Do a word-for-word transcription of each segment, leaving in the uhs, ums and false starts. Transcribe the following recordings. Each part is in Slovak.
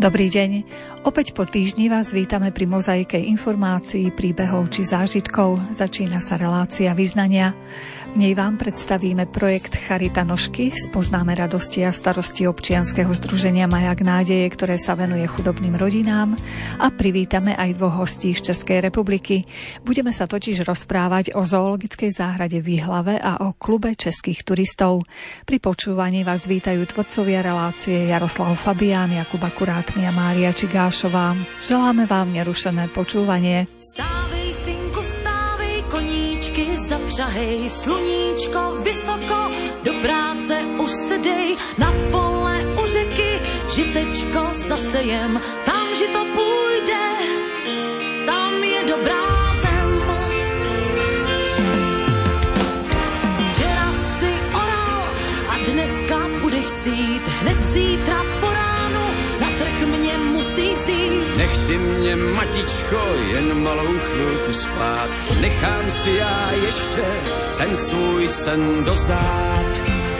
Dobrý deň. Opäť po týždni vás vítame pri mozaike informácií, príbehov či zážitkov. Začína sa relácia Vyznania. V nej vám predstavíme projekt Charita Nožky, spoznáme radosti a starosti občianskeho združenia Majak nádeje, ktoré sa venuje chudobným rodinám, a privítame aj dvoch hostí z Českej republiky. Budeme sa totiž rozprávať o zoologickej záhrade v Jihlave a o klube českých turistov. Pri počúvaní vás vítajú tvorcovia relácie Jaroslav Fabián, Jakub Akurátny a Mária Čigášová. Želáme vám nerušené počúvanie. Stávej, synku, stávej, koníčky zapřahej, sluníčko vysoko, do práce už se dej, na pole u řeky, žitečko zasejem, tam žito půjde, tam je dobrá zem. Včera si oral a dneska budeš sít, hned zítra po ránu na trh mě musí vzít. Nech ty mě, matičko, jen malou chvilku spát, nechám si já ještě ten svůj sen dozdát.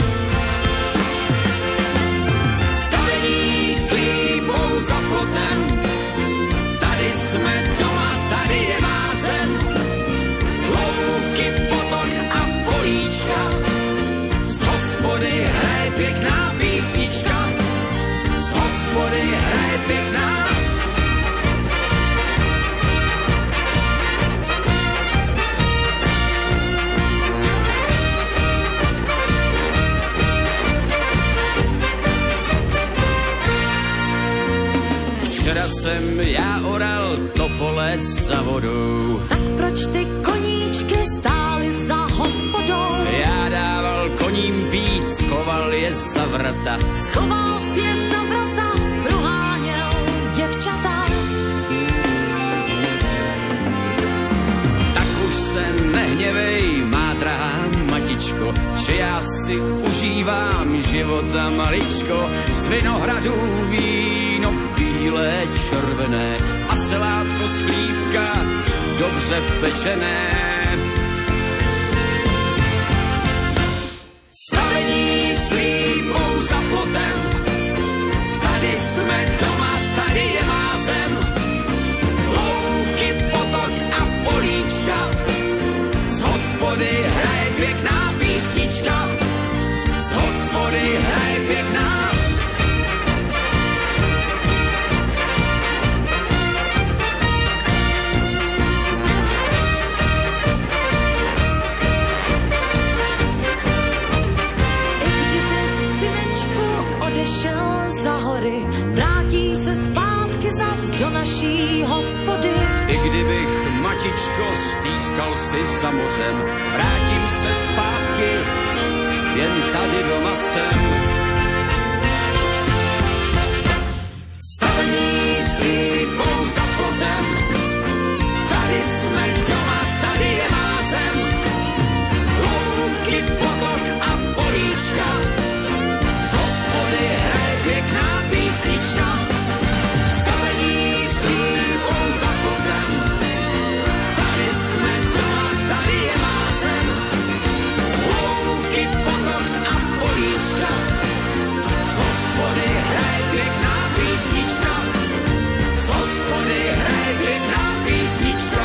Stavení s líbou za plotem, tady jsme doma, tady je má zem. Louky, potok a políčka, z hospody hraje pěkná písnička, z hospody hraje pěkná. Včera jsem já oral to pole za vodou. Tak proč ty koníčky stály za hospodou? Já dával koním pít, schoval je za vrata. Schoval si je za vrata, proháněl děvčata. Tak už se nehněvej, má drahá matičko, že já si užívám života maličko. Z vinohradů víno bílé, červené a salátko z chlívka dobře pečené. Stavení s líbou za plotem, tady jsme doma, tady je má zem. Louky, potok a políčka, z hospody hraje pěkná písnička, z hospody hraje pěkná. Odešel za hory, vrátí se zpátky zas do naší hospody. I kdybych, matičko, stýskal si za mořem, vrátím se zpátky, jen tady doma jsem. Stavení s líbou za plotem, tady jsme doma, tady je má zem. Louky, potok a políčka, z hospody hraje pěkná písnička. Stavení s líbou za plotem, tady jsme doma, tady je má zem. Louky, potok a políčka, z hospody hraje pěkná písnička. Z hospody hraje pěkná písnička.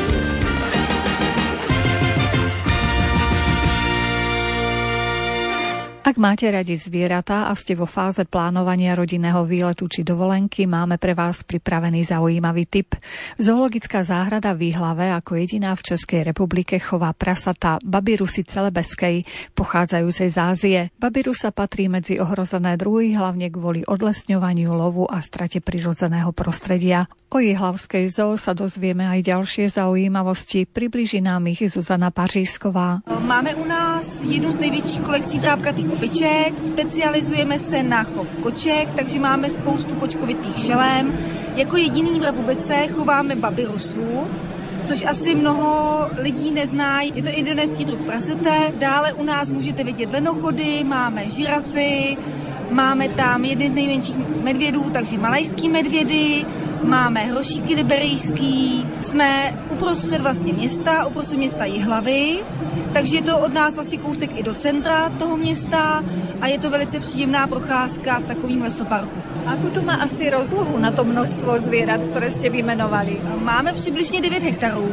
Ak máte radi zvieratá a ste vo fáze plánovania rodinného výletu či dovolenky, máme pre vás pripravený zaujímavý tip. Zoologická záhrada v Jihlave ako jediná v Českej republike chová prasatá babyrusy celebeskej, pochádzajúcej z Ázie. Babyrusa patrí medzi ohrozené druhy, hlavne kvôli odlesňovaniu, lovu a strate prirodzeného prostredia. O jihlavskej zoo sa dozvieme aj ďalšie zaujímavosti. Približí nám ich Zuzana Pařížsková. Máme u nás jednu z největších kolekcí trápkatých opiček, specializujeme se na chov koček, takže máme spoustu kočkovitých šelem. Jako jediný v republice chováme babyrusu, což asi mnoho lidí nezná. Je to indonéský druh prasete. Dále u nás můžete vidět lenochody, máme žirafy, máme tam jedny z nejmenších medvědů, takže malajský medvědy, máme hrošíky liberijský. Jsme uprostřed vlastně města, uprostřed města Jihlavy, takže je to od nás vlastně kousek i do centra toho města a je to velice příjemná procházka v takovém lesoparku. Akú to má asi rozlohu na to množstvo zvířat, které jste vyjmenovali? Máme přibližně devět hektarů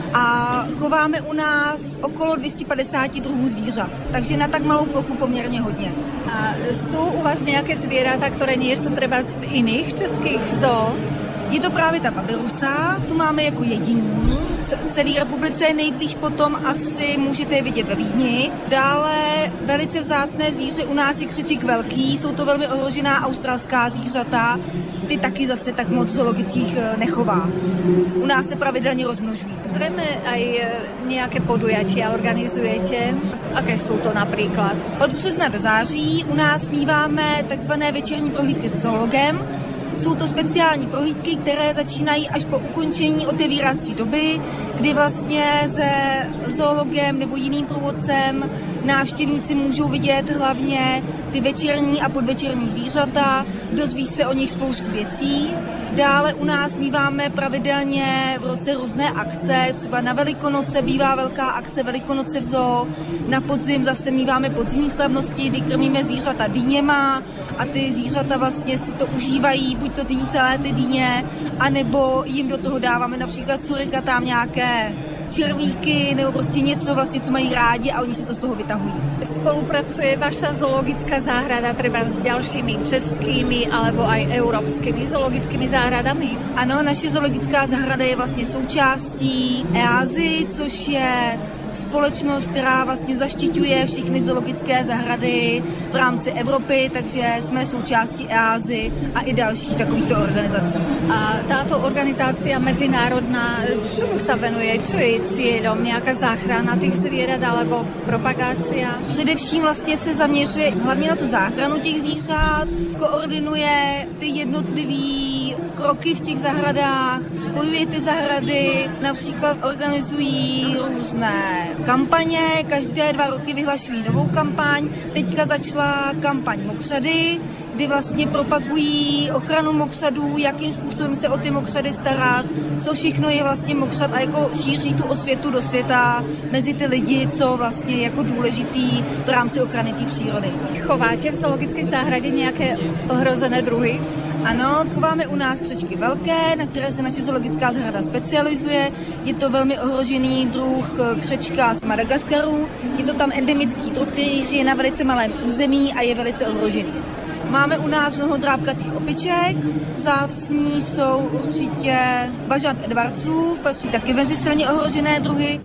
a chováme u nás okolo dvě stě padesát druhů zvířat, takže na tak malou plochu poměrně hodně. A jsou u vás nějaké zvířata, které nie jsou třeba z jiných českých zoo? Je to právě ta babirusa, tu máme jako jediný. V celé republice nejblíž potom asi můžete je vidět ve Vídni. Dále velice vzácné zvíře u nás je křečík velký, jsou to velmi ohrožená australská zvířata. Ty taky zase tak moc zoologických nechová. U nás se pravidelně rozmnožují. Zřejmě aj nějaké podujatia organizujete. Aké jsou to například? Od března do září u nás míváme takzvané večerní prohlídky se zoologem. Jsou to speciální prohlídky, které začínají až po ukončení otevírací doby, kdy vlastně se zoologem nebo jiným průvodcem návštěvníci můžou vidět hlavně ty večerní a podvečerní zvířata, dozví se o nich spoustu věcí. Dále u nás míváme pravidelně v roce různé akce, třeba na Velikonoce bývá velká akce Velikonoce v zoo, na podzim zase míváme podzimní slavnosti, kdy krmíme zvířata dýněma a ty zvířata vlastně si to užívají, buď to jí celé ty dýně, anebo jim do toho dáváme například surikatám nějaké červíky nebo prostě něco vlastně, co mají rádi a oni si to z toho vytahují. Spolupracuje vaša zoologická záhrada třeba s dalšími českými alebo aj európskymi zoologickými záhradami? Ano, naše zoologická zahrada je vlastně součástí E A S Y, což je společnost, která vlastně zaštiťuje všechny zoologické zahrady v rámci Evropy, takže jsme součástí E A S Y a i dalších takovýchto organizací. A táto organizácia medzinárodná, čemu sa venuje? Čo je cieľom? Nejaká záchrana těch zvířat alebo propagácia? Především vlastně se zaměřuje hlavně na tu záchranu těch zvířat, koordinuje ty jednotlivý kroky v těch zahradách, spojuje ty zahrady, například organizují různé kampaně, každé dva roky vyhlašují novou kampaň. Teďka začala kampaň mokřady, kdy vlastně propagují ochranu mokřadů, jakým způsobem se o ty mokřady starat, co všechno je vlastně mokřad a jako šíří tu osvětu do světa mezi ty lidi, co vlastně je jako důležitý v rámci ochrany té přírody. Chováte v zoologické zahradě nějaké ohrozené druhy? Ano, chováme u nás křečky velké, na které se naše zoologická zahrada specializuje. Je to velmi ohrožený druh křečka z Madagaskaru. Je to tam endemický druh, který žije na velice malém území a je velice ohrožený. Máme u nás mnoho drápkatých opiček, vzácní jsou určitě bažant edwardsův, patří taky mezi silně ohrožené druhy.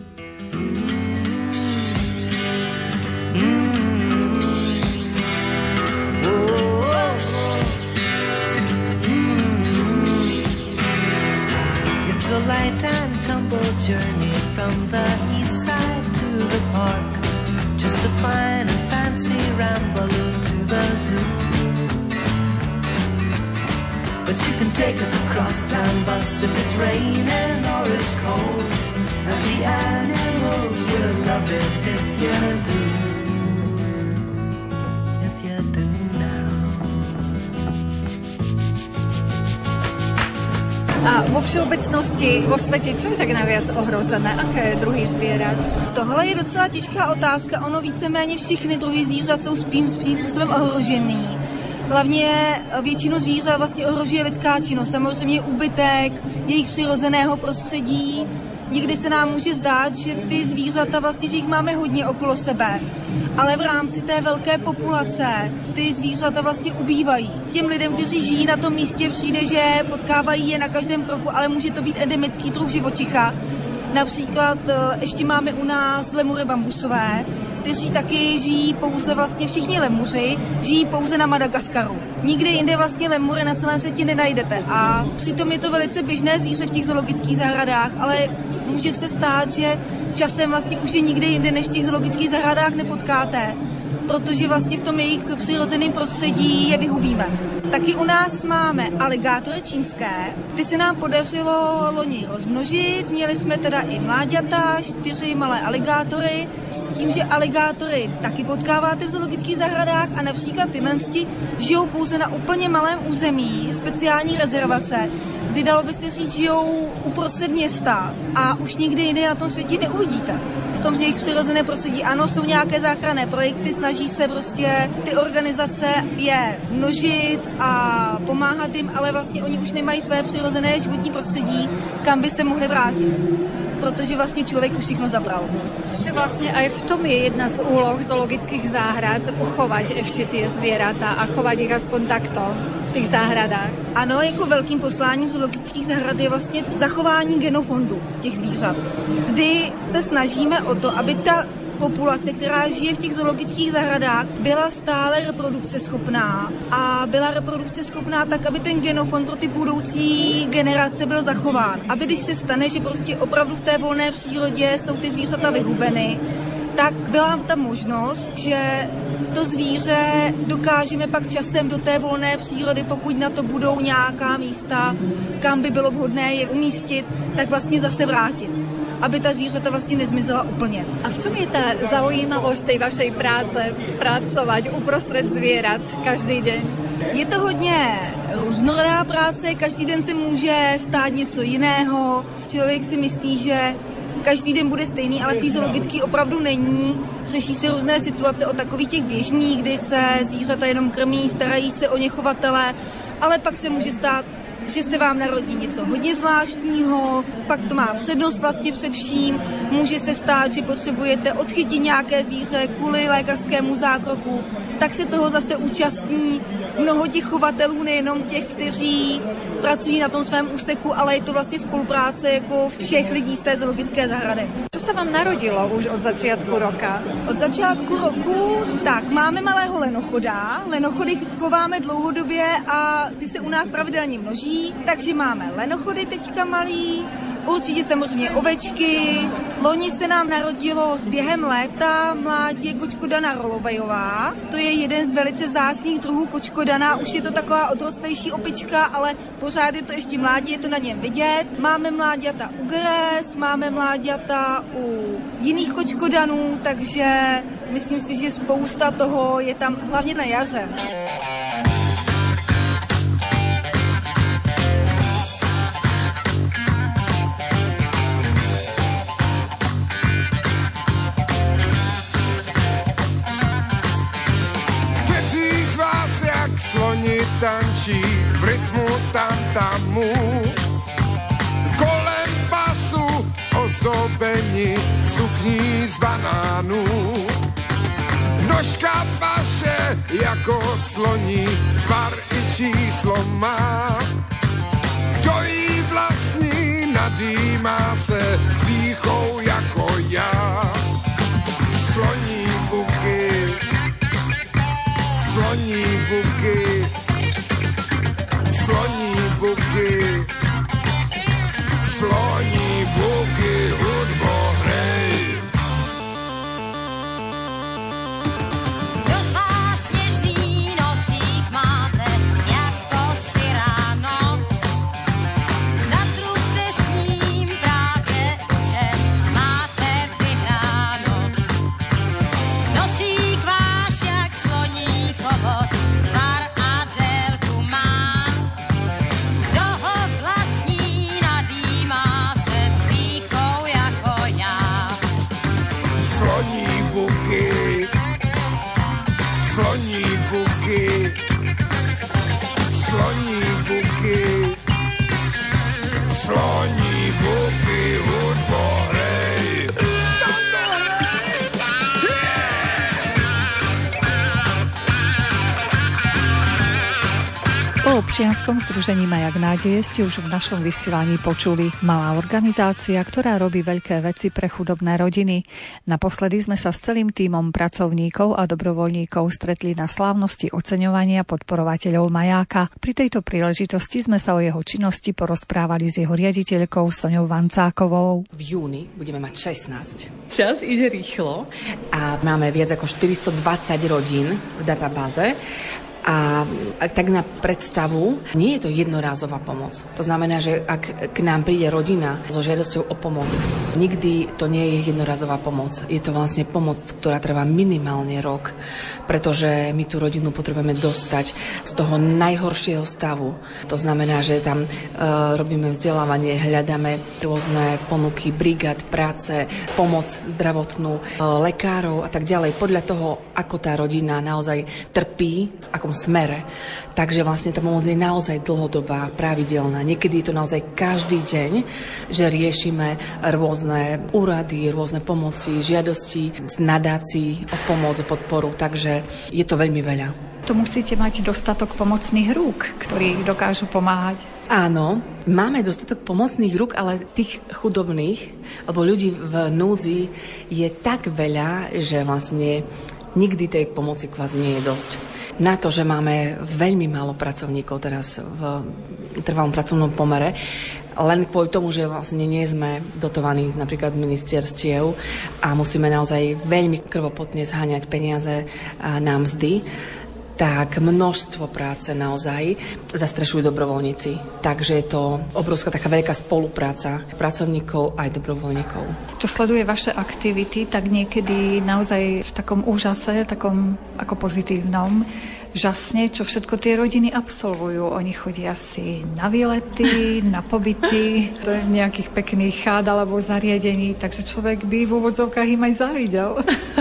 It's a light and tumble journey from the east side to the park, just a fine and fancy ramble to the zoo. But you can take a cross-town bus if it's raining or it's cold, and the animals will love it if you do, if you do now. A vo všeobecnosti vo světě, čo je tak najviac ohrozené? Aké druhy zvířat? Tohle je docela těžká otázka. Ono víceméně všechny druhy zvířat jsou svým způsobem ohrožený. Hlavně většinu zvířat vlastně ohrožuje lidská činnost. Samozřejmě úbytek jejich přirozeného prostředí. Někdy se nám může zdát, že ty zvířata vlastně, že jich máme hodně okolo sebe. Ale v rámci té velké populace ty zvířata vlastně ubývají. Těm lidem, kteří žijí na tom místě, přijde, že potkávají je na každém kroku, ale může to být endemický druh živočicha. Například ještě máme u nás lemury bambusové, kteří taky žijí pouze vlastně, všichni lemuři žijí pouze na Madagaskaru. Nikde jinde vlastně lemury na celém světě nenajdete a přitom je to velice běžné zvíře v těch zoologických zahradách, ale může se stát, že časem vlastně už je nikde jinde než v těch zoologických zahradách nepotkáte, protože vlastně v tom jejich přirozeném prostředí je vyhubíme. Taky u nás máme aligátory čínské, ty se nám podařilo loni rozmnožit, měli jsme teda i mláďata, čtyři malé aligátory, s tím, že aligátory taky potkáváte v zoologických zahradách a například tyhle žijou pouze na úplně malém území, speciální rezervace, kdy dalo by se říct, žijou uprostřed města a už nikdy jinde na tom světě neuvidíte. V tom jejich přirozené prostředí. Ano, jsou nějaké záchranné projekty, snaží se prostě ty organizace je množit a pomáhat jim, ale vlastně oni už nemají své přirozené životní prostředí, kam by se mohli vrátit. Protože vlastně člověk už všechno zabral. Že vlastne aj v tom je jedna z úloh zoologických záhrad uchovať ešte tie zvieratá a chovať ich aspoň takto v tých záhradách. Ano, jako velkým posláním zoologických zahrad je vlastně zachování genofondu těch zvířat, kdy se snažíme o to, aby ta populace, která žije v těch zoologických zahradách, byla stále reprodukce schopná a byla reprodukce schopná tak, aby ten genofond pro ty budoucí generace byl zachován. Aby když se stane, že prostě opravdu v té volné přírodě jsou ty zvířata vyhubeny, tak byla ta možnost, že to zvíře dokážeme pak časem do té volné přírody, pokud na to budou nějaká místa, kam by bylo vhodné je umístit, tak vlastně zase vrátit, aby ta zvířata vlastně nezmizela úplně. A v čom je tá zaujímavosť tej vašej práce pracovať uprostred zvierat každý deň? Je to hodně různorodá práce, každý den se může stát něco jiného. Člověk si myslí, že každý den bude stejný, ale v té zoologické opravdu není. Řeší se různé situace o takových těch běžných, kdy se zvířata jenom krmí, starají se o ně chovatelé, ale pak se může stát, že se vám narodí něco hodně zvláštního, pak to má přednost vlastně před vším. Může se stát, že potřebujete odchytit nějaké zvíře kvůli lékařskému zákroku, tak se toho zase účastní mnoho těch chovatelů, nejenom těch, kteří pracují na tom svém úseku, ale je to vlastně spolupráce jako všech lidí z té zoologické zahrady. Čo sa vám narodilo už od začiatku roka? Od začátku roku, tak máme malého lenochoda. Lenochody chováme dlouhodobě a ty se u nás pravidelně množí, takže máme lenochody teďka malý, určitě samozřejmě ovečky. Loni se nám narodilo během léta mládě kočkodana rolovejová. To je jeden z velice vzácných druhů kočkodana. Už je to taková odrostlejší opička, ale pořád je to ještě mládě, je to na něm vidět. Máme mláďata u gres, máme mláďata u jiných kočkodanů, takže myslím si, že spousta toho je tam hlavně na jaře. Sloni tančí v rytmu tam-tamu, kolem pasu ozdobení sukní z banánů. Nožka paše jako sloní, tvar i číslo má. Kdo jí vlastní, nadýmá se pýchou jako já. Sloní buky, sloní buky, sloní buky, sloní buky, hudbo hrej. Kdo z vás sněžný nosík máte, jako si ráno? Zatrubte s ním právě, že máte vyhráno. Nosík váš jak sloní chobot, tvar a délku má. Kdo ho vlastní, nadýmá se pýchou jako já. Sloní buky, sloní buky, sloní buky, sloní buky, hudbo hrej. O občianskom združení Majak nádeje ste už v našom vysielaní počuli. Malá organizácia, ktorá robí veľké veci pre chudobné rodiny. Naposledy sme sa s celým tímom pracovníkov a dobrovoľníkov stretli na slávnosti oceňovania podporovateľov Majáka. Pri tejto príležitosti sme sa o jeho činnosti porozprávali s jeho riaditeľkou Soňou Vancákovou. V júni budeme mať šestnásť. Čas ide rýchlo a máme viac ako štyristodvadsať rodín v databáze. A tak na predstavu, nie je to jednorázová pomoc. To znamená, že ak k nám príde rodina so žiadosťou o pomoc, nikdy to nie je jednorázová pomoc. Je to vlastne pomoc, ktorá trvá minimálne rok, pretože my tú rodinu potrebujeme dostať z toho najhoršieho stavu. To znamená, že tam e, robíme vzdelávanie, hľadáme rôzne ponuky, brigád, práce, pomoc zdravotnú, e, lekárov a tak ďalej. Podľa toho, ako tá rodina naozaj trpí, v akom smere. Takže vlastne tá pomoc je naozaj dlhodobá, pravidelná. Niekedy je to naozaj každý deň, že riešime rôzne úrady, rôzne pomoci, žiadosti z nadácií o pomoc, o podporu. Takže je to veľmi veľa. To musíte mať dostatok pomocných rúk, ktorí dokážu pomáhať. Áno, máme dostatok pomocných rúk, ale tých chudobných, alebo ľudí v núdzi je tak veľa, že vlastne nikdy tej pomoci kvázi nie je dosť. Na to, že máme veľmi málo pracovníkov teraz v trvalom pracovnom pomere, len kvôli tomu, že vlastne nie sme dotovaní napríklad ministerstiev a musíme naozaj veľmi krvopotne zháňať peniaze na mzdy, tak množstvo práce naozaj zastrešujú dobrovoľníci. Takže je to obrovská taká veľká spolupráca pracovníkov aj dobrovoľníkov. Čo sleduje vaše aktivity, tak niekedy naozaj v takom úžase, takom ako pozitívnom, žasne, čo všetko tie rodiny absolvujú. Oni chodia si na výlety, na pobyty, to je nejakých pekných chád alebo zariadení, takže človek by v úvodzovkách im aj závidel.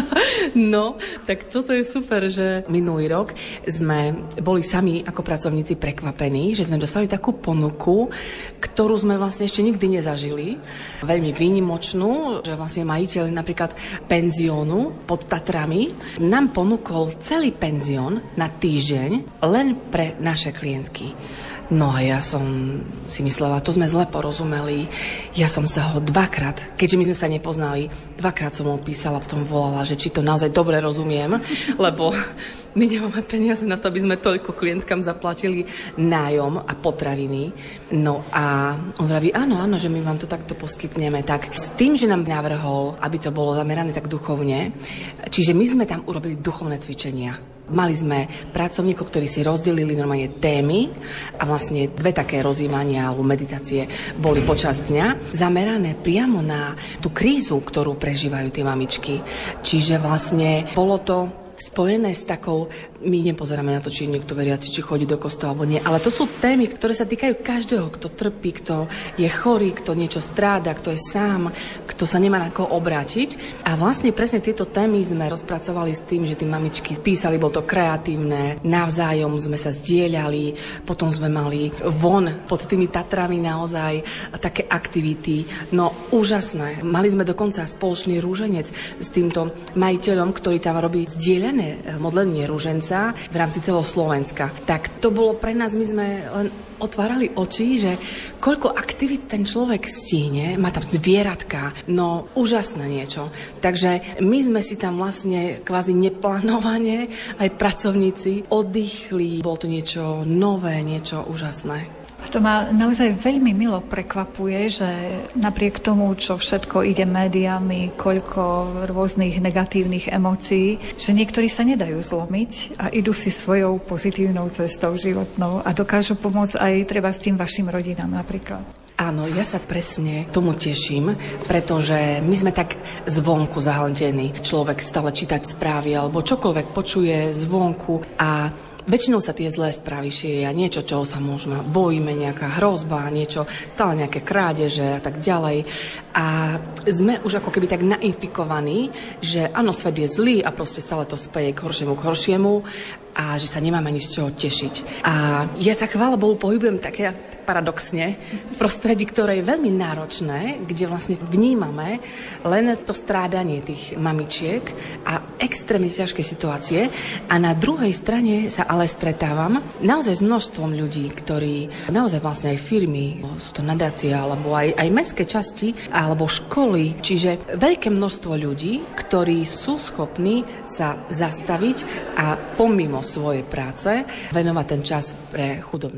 No, tak toto je super, že minulý rok sme boli sami ako pracovníci prekvapení, že sme dostali takú ponuku, ktorú sme vlastne ešte nikdy nezažili. Veľmi výnimočnú, že vlastne majiteľ napríklad penziónu pod Tatrami nám ponúkol celý penzión na týždeň len pre naše klientky. No a ja som si myslela, to sme zle porozumeli. Ja som sa ho dvakrát, keďže my sme sa nepoznali, dvakrát som mu písala, potom volala, že či to naozaj dobre rozumiem, lebo my nemáme peniaze na to, aby sme toľko klientkám zaplatili nájom a potraviny. No a on vraví, áno, áno, že my vám to takto poskytneme. Tak s tým, že nám navrhol, aby to bolo zamerané tak duchovne, čiže my sme tam urobili duchovné cvičenia. Mali sme pracovníkov, ktorí si rozdelili normálne témy a vlastne dve také rozjímania alebo meditácie boli počas dňa zamerané priamo na tú krízu, ktorú prežívajú tie mamičky. Čiže vlastne bolo to spojené s takou, my nepozeráme na to, či niekto veriaci, či chodí do kostola alebo nie, ale to sú témy, ktoré sa týkajú každého, kto trpí, kto je chorý, kto niečo stráda, kto je sám, kto sa nemá na koho obrátiť. A vlastne presne tieto témy sme rozpracovali s tým, že tí mamičky písali, bolo to kreatívne, navzájom sme sa zdieľali, potom sme mali von pod tými Tatrami naozaj také aktivity, no úžasné. Mali sme dokonca spoločný rúženec s týmto majiteľom, ktorý tam robí zdieľané modlenie rúženca v rámci celého Slovenska. Tak to bolo pre nás, my sme len otvárali oči, že koľko aktivít ten človek stihne, má tam zvieratka, no úžasné niečo. Takže my sme si tam vlastne kvázi neplánovane, aj pracovníci oddychli, bolo to niečo nové, niečo úžasné. To ma naozaj veľmi milo prekvapuje, že napriek tomu, čo všetko ide médiami, koľko rôznych negatívnych emócií, že niektorí sa nedajú zlomiť a idú si svojou pozitívnou cestou životnou a dokážu pomôcť aj treba s tým vašim rodinám napríklad. Áno, ja sa presne tomu teším, pretože my sme tak zvonku zahltení. Človek stále čítať správy alebo čokoľvek počuje zvonku a väčšinou sa tie zlé správy šíria, niečo, čoho sa môžeme, bojíme, nejaká hrozba, niečo, stále nejaké krádeže a tak ďalej. A sme už ako keby tak nainfikovaní, že áno, svet je zlý a proste stále to speje k horšiemu, k horšiemu a že sa nemáme ani z čoho tešiť. A ja sa chvála Bohu pohybujem také paradoxne v prostredí, ktoré je veľmi náročné, kde vlastne vnímame len to strádanie tých mamičiek a extrémne ťažké situácie. A na druhej strane sa ale stretávam naozaj s množstvom ľudí, ktorí naozaj vlastne aj firmy, sú to nadácie alebo aj, aj mestské časti alebo školy, čiže veľké množstvo ľudí, ktorí sú schopní sa zastaviť a pomimo svojej práce venovať ten čas pre chudobných.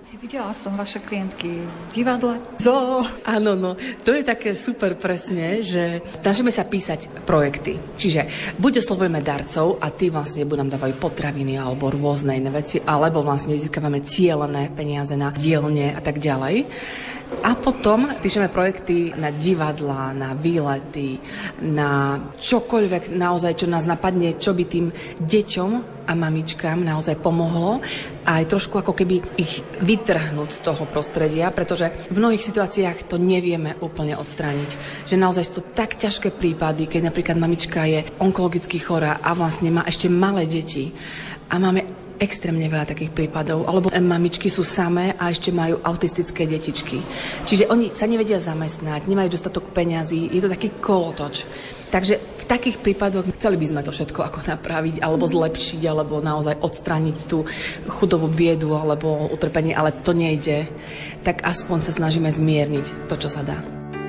Videla som vaše klientky v divadle. Zo. Áno, no, to je také super presne, že snažíme sa písať projekty. Čiže buď oslovujeme darcov a tí vlastne buď nám dávajú potraviny alebo rôzne iné veci, alebo vlastne získavame cielené peniaze na dielne a tak ďalej. A potom píšeme projekty na divadlá, na výlety, na čokoľvek naozaj, čo nás napadne, čo by tým deťom a mamičkám naozaj pomohlo a aj trošku ako keby ich vytrhnúť z toho prostredia, pretože v mnohých situáciách to nevieme úplne odstrániť. Že naozaj sú to tak ťažké prípady, keď napríklad mamička je onkologicky chorá a vlastne má ešte malé deti a máme extrémne veľa takých prípadov, alebo mamičky sú samé a ešte majú autistické detičky. Čiže oni sa nevedia zamestnať, nemajú dostatok peňazí, je to taký kolotoč. Takže v takých prípadoch chceli by sme to všetko ako napraviť, alebo zlepšiť, alebo naozaj odstrániť tú chudobú biedu, alebo utrpenie, ale to nejde. Tak aspoň sa snažíme zmierniť to, čo sa dá.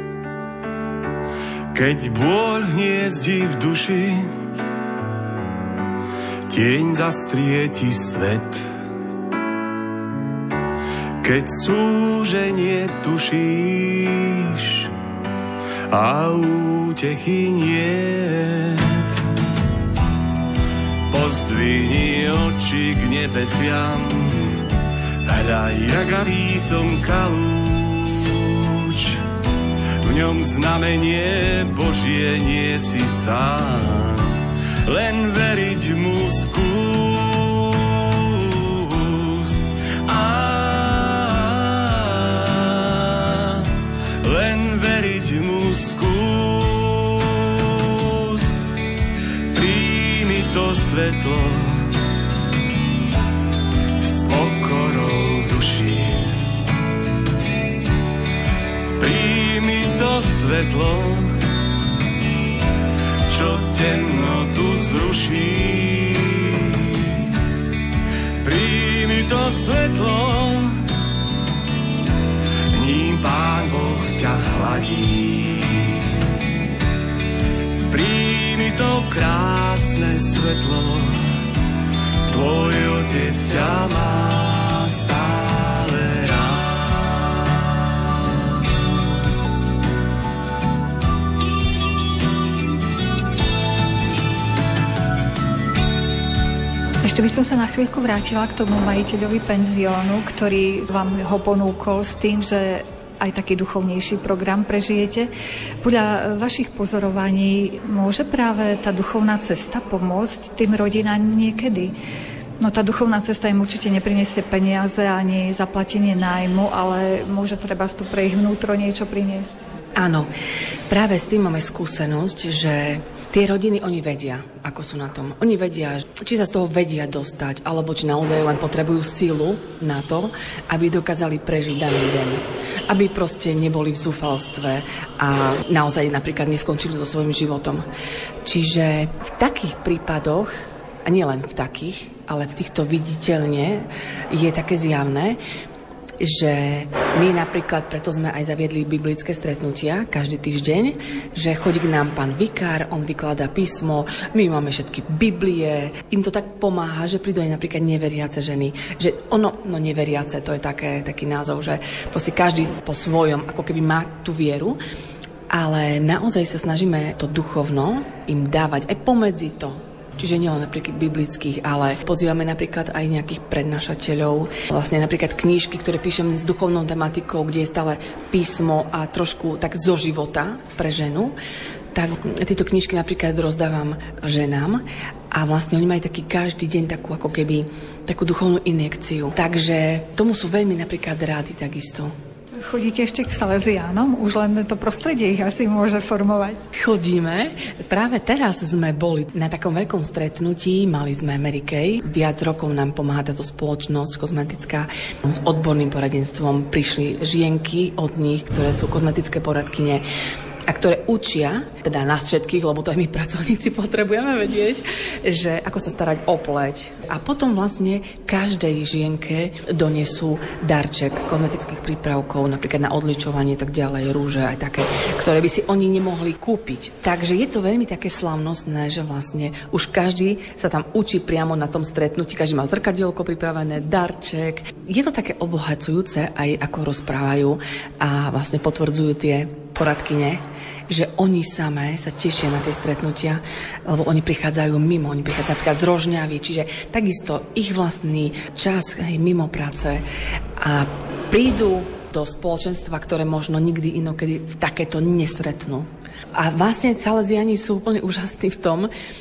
Keď bôľ hniezdi v duši, tieň zastrieti svet. Keď súženie tušíš a útechy niet, pozdvihni oči k nebesiam, hraj jagavý som kalúč, v ňom znamenie Božie nie si sám. Len veriť mu skús. Á, len veriť mu skús. Príjmi to svetlo s pokorou v duši. Príjmi to svetlo, čo temnotu zruší. Príjmi to svetlo, ním Pán Boh ťa hladí. Príjmi to krásne svetlo, tvoj Otec ťa má stále rád. Ešte by som sa na chvíľku vrátila k tomu majiteľovi penziónu, ktorý vám ho ponúkol s tým, že aj taký duchovnejší program prežijete. Podľa vašich pozorovaní môže práve tá duchovná cesta pomôcť tým rodinám niekedy? No tá duchovná cesta im určite neprinesie peniaze ani zaplatenie nájmu, ale môže treba tu pre ich vnútro niečo priniesť. Áno, práve s tým máme skúsenosť, že tie rodiny, oni vedia, ako sú na tom. Oni vedia, či sa z toho vedia dostať, alebo či naozaj len potrebujú silu na to, aby dokázali prežiť daný deň. Aby proste neboli v zúfalstve a naozaj napríklad neskončili so svojím životom. Čiže v takých prípadoch, a nielen v takých, ale v týchto viditeľne je také zjavné, že my napríklad, preto sme aj zaviedli biblické stretnutia každý týždeň, že chodí k nám pán vikár, on vykladá písmo, my máme všetky Biblie, im to tak pomáha, že prídu aj napríklad neveriace ženy, že ono, no neveriace, to je také, taký názov, že proste každý po svojom, ako keby má tú vieru, ale naozaj sa snažíme to duchovno im dávať aj pomedzi to. Čiže nie len napríklad biblických, ale pozývame napríklad aj nejakých prednášateľov. Vlastne napríklad knížky, ktoré píšem s duchovnou tematikou, kde je stále písmo a trošku tak zo života pre ženu. Tak tieto knížky napríklad rozdávam ženám a vlastne oni majú taký každý deň takú ako keby takú duchovnú injekciu. Takže tomu sú veľmi napríklad rádi takisto. Chodíte ešte k Salesiánom? Už len to prostredie ich asi môže formovať. Chodíme. Práve teraz sme boli na takom veľkom stretnutí. Mali sme Mary Kay. Viac rokov nám pomáha táto spoločnosť kozmetická. S odborným poradenstvom prišli žienky od nich, ktoré sú kozmetické poradkyne. A a ktoré učia, teda nás všetkých, lebo to aj my pracovníci potrebujeme vedieť, že ako sa starať o pleť. A potom vlastne každej žienke donesú darček kozmetických prípravkov, napríklad na odličovanie, tak ďalej, rúže aj také, ktoré by si oni nemohli kúpiť. Takže je to veľmi také slavnostné, že vlastne už každý sa tam učí priamo na tom stretnutí, každý má zrkadielko pripravené, darček. Je to také obohacujúce aj ako rozprávajú a vlastne potvrdzujú tie poradkyne, že oni samé sa tešia na tie stretnutia, lebo oni prichádzajú mimo, oni prichádzajú napríklad z Rožňavy, čiže takisto ich vlastný čas aj mimo práce a prídu do spoločenstva, ktoré možno nikdy inokedy takéto nestretnú. A vlastne Salesiani sú úplne úžasní v tom,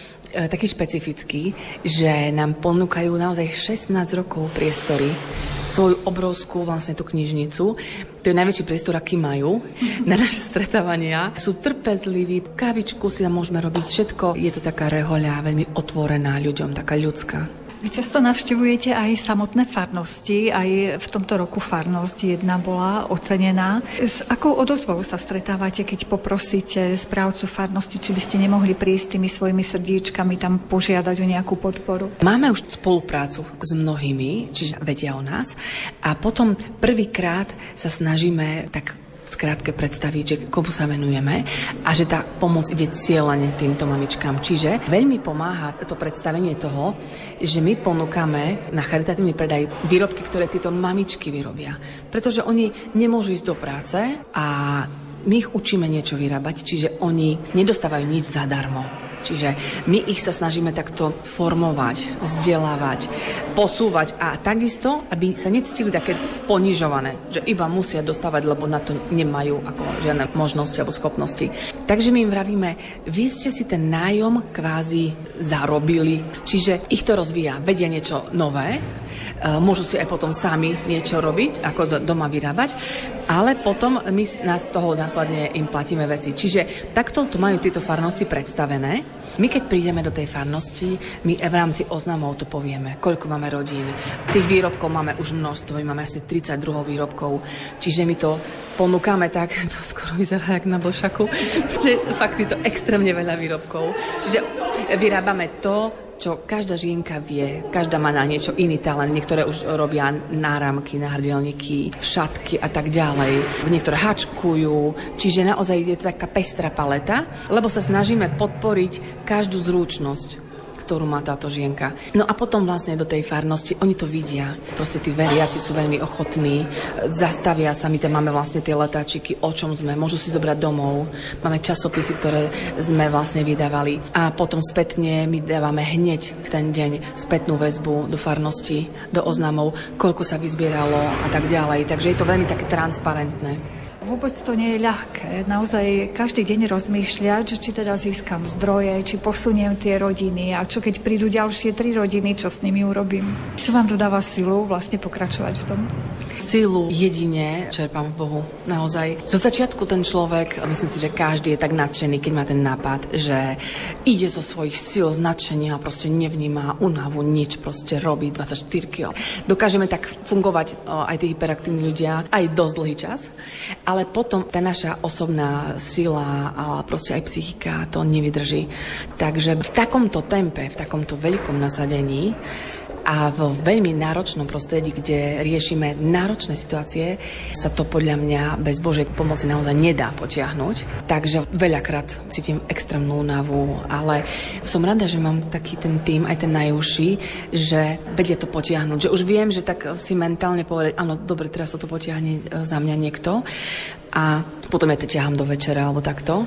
taký špecifický, že nám ponúkajú naozaj šestnásť rokov priestory, svoju obrovskú vlastne tú knižnicu. To je najväčší priestor, aký majú na naše stretávania. Sú trpezliví, kávičku si tam môžeme robiť všetko. Je to taká rehoľa, veľmi otvorená ľuďom, taká ľudská. Vy často navštevujete aj samotné farnosti, aj v tomto roku farnosť jedna bola ocenená. S akou odozvou sa stretávate, keď poprosíte správcu farnosti, či by ste nemohli prísť tými svojimi srdíčkami tam požiadať o nejakú podporu? Máme už spoluprácu s mnohými, čiže vedia o nás. A potom prvýkrát sa snažíme tak skrátke predstaviť, že komu sa venujeme a že tá pomoc ide cieľene týmto mamičkám. Čiže veľmi pomáha to predstavenie toho, že my ponúkame na charitatívny predaj výrobky, ktoré tieto mamičky vyrobia. Pretože oni nemôžu ísť do práce a my ich učíme niečo vyrábať, čiže oni nedostávajú nič zadarmo. Čiže my ich sa snažíme takto formovať, vzdelávať, posúvať a takisto, aby sa necítili také ponižované, že iba musia dostávať, lebo na to nemajú ako žiadne možnosti alebo schopnosti. Takže my im vravíme, vy ste si ten nájom kvázi zarobili, čiže ich to rozvíja, vedia niečo nové, môžu si aj potom sami niečo robiť, ako doma vyrábať, ale potom my z toho následne im platíme veci. Čiže takto to majú tieto farnosti predstavené. My keď prídeme do tej farnosti, my v rámci oznamov to povieme, koľko máme rodín. Tých výrobkov máme už množstvo, my máme asi tridsaťdva výrobkov, čiže my to ponúkame tak, to skoro vyzerá jak na Blšaku, že fakt je to extrémne veľa výrobkov. Čiže vyrábame to, čo každá žienka vie, každá má na niečo iný talent. Niektoré už robia náramky, náhrdelníky, šatky a tak ďalej. Niektoré hačkujú, čiže naozaj je to taká pestrá paleta, lebo sa snažíme podporiť každú zručnosť, ktorú má táto žienka. No a potom vlastne do tej farnosti, oni to vidia. Proste tí veriaci sú veľmi ochotní, zastavia sa, my tam máme vlastne tie letáčiky, o čom sme, môžu si zobrať domov. Máme časopisy, ktoré sme vlastne vydávali a potom spätne my dávame hneď v ten deň spätnú väzbu do farnosti, do oznamov, koľko sa vyzbieralo a tak ďalej. Takže je to veľmi také transparentné. Vôbec to nie je ľahké. Naozaj každý deň rozmýšľať, že či teda získam zdroje, či posuniem tie rodiny a čo keď prídu ďalšie tri rodiny, čo s nimi urobím. Čo vám dodáva silu vlastne pokračovať v tom? Silu jedine čerpám v Bohu. Naozaj. Zo začiatku ten človek, myslím si, že každý je tak nadšený, keď má ten nápad, že ide zo svojich síl z nadšenia a proste nevníma únavu, nič, proste robí dvadsaťštyri kilogramov. Dokážeme tak fungovať aj tí hyperaktívni ľudia aj dosť dlhý čas, ale potom tá naša osobná sila a proste aj psychika to nevydrží. Takže v takomto tempe, v takomto veľkom nasadení a v veľmi náročnom prostredí, kde riešime náročné situácie, sa to podľa mňa bez Božej pomoci naozaj nedá potiahnuť. Takže veľakrát cítim extrémnu únavu, ale som rada, že mám taký ten tím, aj ten najúžší, že vedia to potiahnuť. Že už viem, že tak si mentálne povedať, áno, dobre, teraz to potiahne za mňa niekto a potom ja to ťahám do večera alebo takto.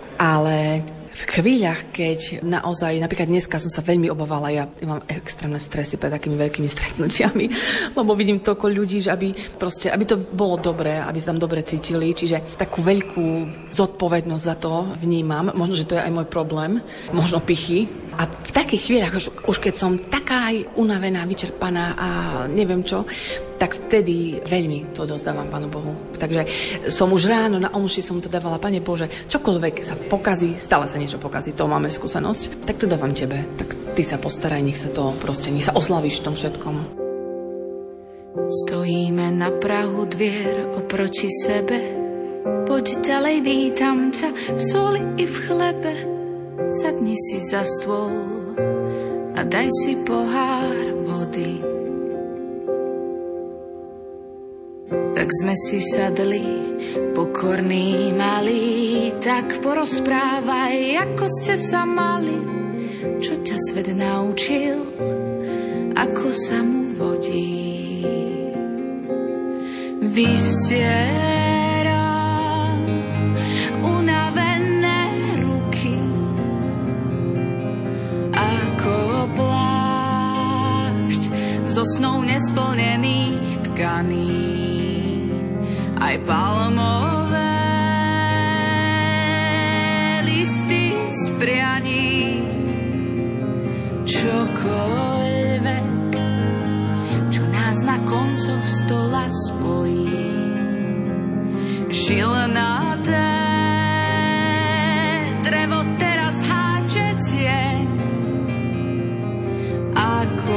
Ale v chvíľach, keď naozaj, napríklad dneska som sa veľmi obávala, ja mám extrémne stresy pred takými veľkými stretnutiami, lebo vidím toľko ľudí, že aby, proste, aby to bolo dobré, aby sa tam dobre cítili, čiže takú veľkú zodpovednosť za to vnímam, možno, že to je aj môj problém, možno pichy. A v takých chvíľach, už, už keď som taká aj unavená, vyčerpaná a neviem čo, tak vtedy veľmi to dozdávam Pánu Bohu. Takže som už ráno na omši som to dávala, Pane Bože, čokoľvek sa pokazí, stále sa niečo pokazí, to máme skúsenosť, tak to dávam Tebe. Tak Ty sa postaraj, nech sa to proste, nech sa oslavíš v tom všetkom. Stojíme na prahu dvier oproti sebe, po poď ďalej, vítam ťa v soli i v chlebe. Sadni si za stôl a daj si pohár vody. Tak sme si sadli, pokorní malí, tak porozprávaj, ako ste sa mali, čo ťa svet naučil, ako sa mu vodí. Vystieram unavené ruky, ako plášť zo snov nesplnených tkaní. Aj palmové listy z prianí, čokoľvek, čo nás na koncoch stola spojí. Šilnaté drevo teraz háče tieň, ako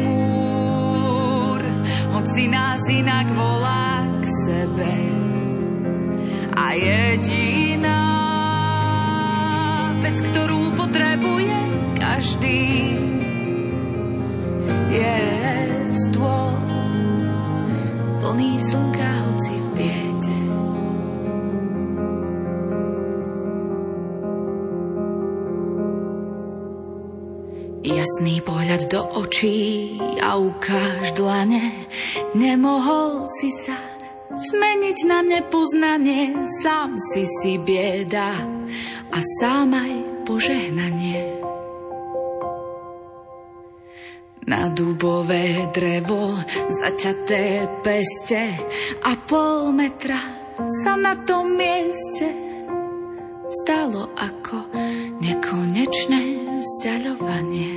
múr, hoci nás inak volá k sebe. A jediná vec, ktorú potrebuje každý, je stôl plný slnka, hoci v biede. Jasný pohľad do očí a ukáž dlane, nemohol si sa zmeniť na nepoznanie, sám si si bieda a sám aj požehnanie. Na dubové drevo zaťaté peste a pol metra sa na tom mieste stalo ako nekonečné vzdiaľovanie.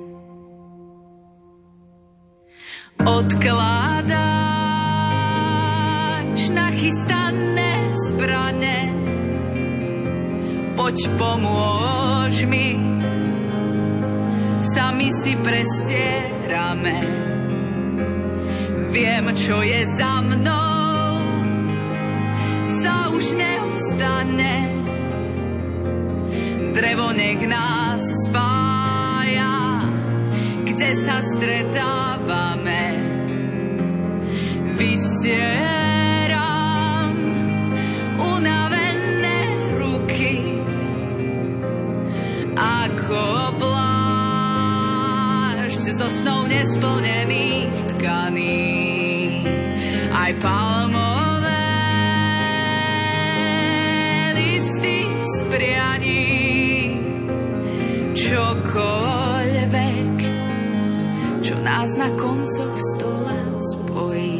Odkladáš nachystané zbrane, poď pomôž mi, sami si prestierame. Viem, čo je za mnou, sa už neustane. Drevo nech nás spája, kde sa stretávame. Vystieram unavené ruky, ako plášť zo snov nesplnených tkaní. Aj palmové listy z prianí, čokoľvek, čo nás na koncoch stola spojí.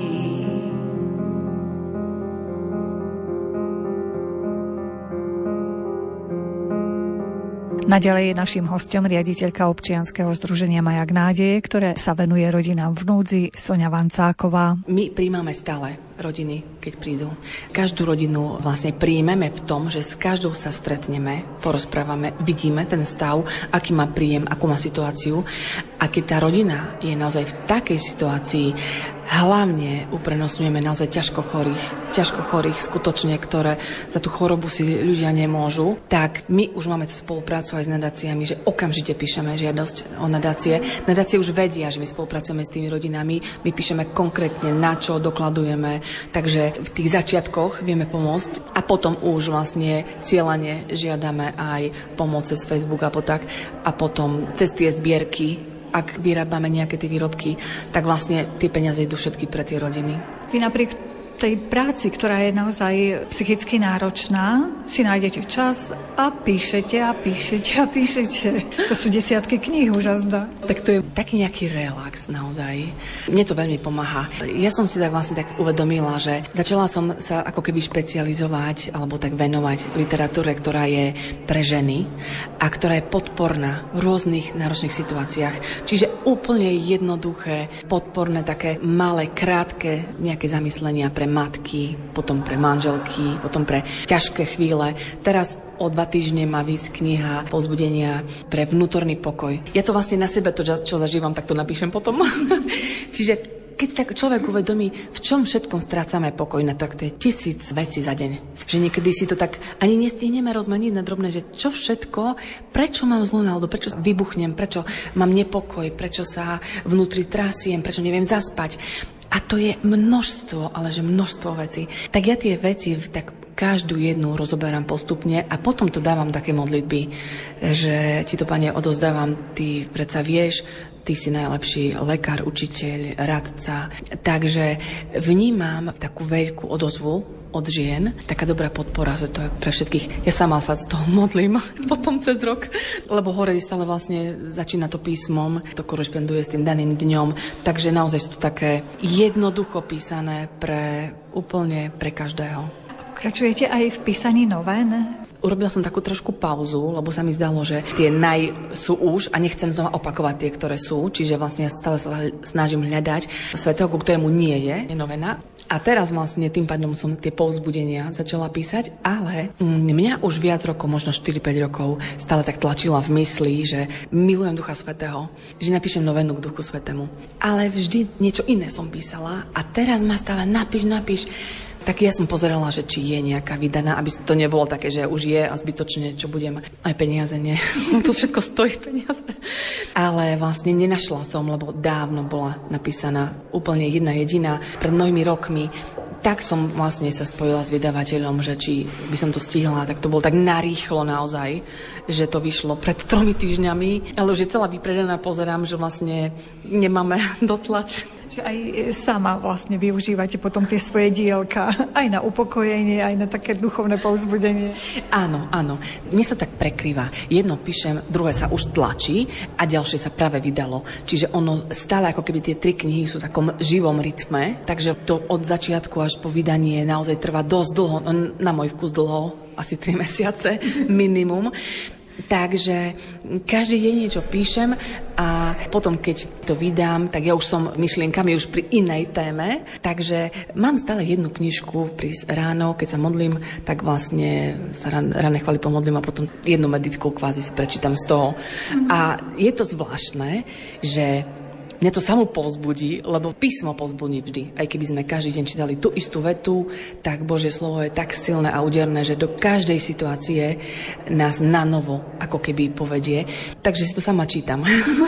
Naďalej je naším hosťom riaditeľka občianskeho združenia Majak nádeje, ktoré sa venuje rodinám v núdzi, Soňa Vancáková. My príjmame stále rodiny, keď prídu. Každú rodinu vlastne príjmeme v tom, že s každou sa stretneme, porozprávame, vidíme ten stav, aký má príjem, akú má situáciu. A keď tá rodina je naozaj v takej situácii, hlavne uprednostňujeme naozaj ťažko chorých, ťažko chorých skutočne, ktoré za tú chorobu si ľudia nemôžu, tak my už máme spoluprácu aj s nadáciami, že okamžite píšeme žiadosť o nadácie. Nadácie už vedia, že my spolupracujeme s tými rodinami, my píšeme konkrétne, na čo dokladujeme, takže v tých začiatkoch vieme pomôcť a potom už vlastne cieľane žiadame aj pomoc cez Facebook alebo tak a potom cez tie zbierky, ak vyrábame nejaké tie výrobky, tak vlastne tie peniaze idú všetky pre tie rodiny. Vy napriek tej práci, ktorá je naozaj psychicky náročná, si nájdete čas a píšete a píšete a píšete. To sú desiatky kníh už azda. Tak to je taký nejaký relax naozaj. Mne to veľmi pomáha. Ja som si tak vlastne tak uvedomila, že začala som sa ako keby špecializovať alebo tak venovať literatúre, ktorá je pre ženy a ktorá je podporná v rôznych náročných situáciách. Čiže úplne jednoduché, podporné, také malé, krátke nejaké zamyslenia pre matky, potom pre manželky, potom pre ťažké chvíle. Teraz o dva týždne má výsť kniha povzbudenia pre vnútorný pokoj. Ja to vlastne na sebe, to, čo zažívam, tak to napíšem potom. Čiže keď tak človek uvedomí, v čom všetkom strácame pokoj, na tak to je tisíc vecí za deň. Že niekedy si to tak ani nestihneme rozmeniť na drobné, že čo všetko, prečo mám zlú náladu, prečo vybuchnem, prečo mám nepokoj, prečo sa vnútri trasiem, prečo neviem zaspať. A to je množstvo, ale že množstvo vecí. Tak ja tie veci tak každú jednu rozoberám postupne a potom to dávam také modlitby, že ti to, Pane, odozdávam, ty predsa vieš, ty si najlepší lekár, učiteľ, radca. Takže vnímam takú veľkú odozvu od žien, taká dobrá podpora, že to je pre všetkých. Ja sama sa z toho modlím potom cez rok, lebo hore stále vlastne začína to písmom, to korešponduje s tým daným dňom, takže naozaj sú to také jednoducho písané pre úplne pre každého. Pokračujete aj v písaní novén? Urobila som takú trošku pauzu, lebo sa mi zdalo, že tie naj sú už a nechcem znova opakovať tie, ktoré sú, čiže vlastne stále sa snažím hľadať svätého, ku ktorému nie je, je novena. A teraz vlastne tým pádom som tie povzbudenia začala písať, ale mňa už viac rokov, možno štyri päť rokov, stále tak tlačila v mysli, že milujem Ducha Svätého, že napíšem novenu k Duchu Svätému. Ale vždy niečo iné som písala a teraz ma stále napíš, napíš. Tak ja som pozerala, že či je nejaká vydaná, aby to nebolo také, že už je a zbytočne, čo budem, aj peniaze, nie. To všetko stojí peniaze. Ale vlastne nenašla som, lebo dávno bola napísaná úplne jedna jediná, pred mnohými rokmi. Tak som vlastne sa spojila s vydavateľom, že či by som to stihla, tak to bolo tak narýchlo naozaj, že to vyšlo pred tromi týždňami, ale už je celá vypredaná, pozerám, že vlastne nemáme dotlač. Že aj sama vlastne využívate potom tie svoje dielka, aj na upokojenie, aj na také duchovné povzbudenie. Áno, áno. Mne sa tak prekrýva. Jedno píšem, druhé sa už tlačí a ďalšie sa práve vydalo. Čiže ono stále ako keby tie tri knihy sú v takom živom rytme, takže to od začiatku až po vydanie naozaj trvá dosť dlho, na môj vkus dlho, asi tri mesiace minimum. Takže každý deň niečo píšem a potom, keď to vydám, tak ja už som myšlienkami už pri inej téme. Takže mám stále jednu knižku pri ráno, keď sa modlím, tak vlastne sa rané chvály pomodlím a potom jednu meditku kvázi si prečítam z toho. A je to zvláštne, že mňa to samo povzbudí, lebo písmo povzbudí vždy. Aj keby sme každý deň čítali tú istú vetu, tak Božie slovo je tak silné a úderné, že do každej situácie nás nanovo ako keby povedie. Takže si to sama čítam.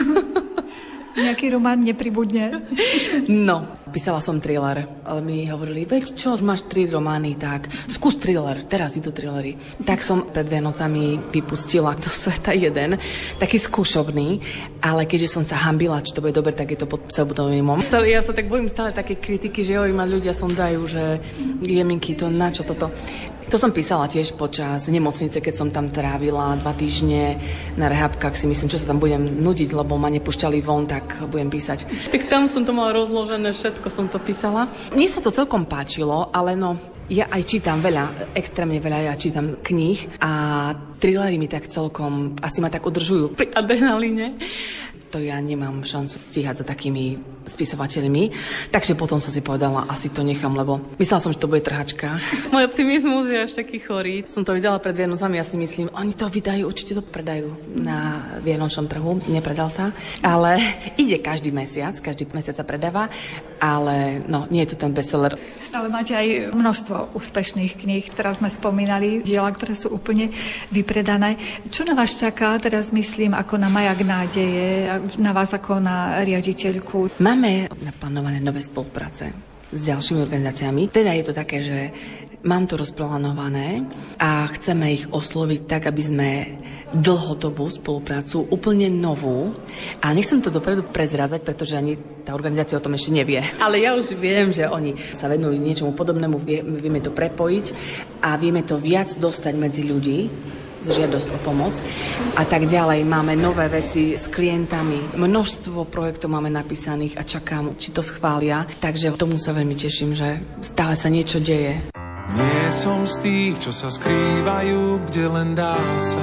Nejaký román nepribudne? No, písala som thriller, ale mi hovorili, veď čo, máš tri romány, tak skús thriller, teraz idú thrillery. Tak som pred Vianocami vypustila do sveta jeden, taký skúšobný, ale keďže som sa hambila, či to bude dobre, tak je to pod pseudonymom. Ja sa tak bojím stále také kritiky, že oj, ma ľudia som dajú, že jeminky, to na čo toto. To som písala tiež počas nemocnice, keď som tam trávila dva týždne na rehabkách. Si myslím, čo sa tam budem nudiť, lebo ma nepúšťali von, tak budem písať. Tak tam som to mala rozložené, všetko som to písala. Mne sa to celkom páčilo, ale no, ja aj čítam veľa, extrémne veľa, ja čítam kníh a thrillery mi tak celkom, asi ma tak udržujú pri adrenalíne. To ja nemám šancu stíhať za takými spisovateľmi. Takže potom som si povedala, asi to nechám, lebo myslela som, že to bude trhačka. Môj optimizmus je až taký chorý. Som to vydala pred Vianocami, ja si myslím, oni to vydajú, určite to predajú na vianočnom trhu. Nepredal sa. Ale ide každý mesiac, každý mesiac sa predáva, ale no, nie je to ten bestseller. Ale máte aj množstvo úspešných kníh. Teraz sme spomínali diela, ktoré sú úplne vypredané. Čo na vás čaká? Teraz myslím ako na majak nádeje, na vás ako na riaditeľku. Máme naplánované nové spolupráce s ďalšími organizáciami. Teda je to také, že mám to rozplánované a chceme ich osloviť tak, aby sme dlhodobú spoluprácu, úplne novú. A nechcem to dopredu prezrádzať, pretože ani tá organizácia o tom ešte nevie. Ale ja už viem, že oni sa venujú niečomu podobnému, vieme to prepojiť a vieme to viac dostať medzi ľudí, žiadosť o pomoc a tak ďalej. Máme nové veci s klientami. Množstvo projektov máme napísaných a čakám, či to schvália. Takže tomu sa veľmi teším, že stále sa niečo deje. Nie som z tých, čo sa skrývajú, kde len dá sa.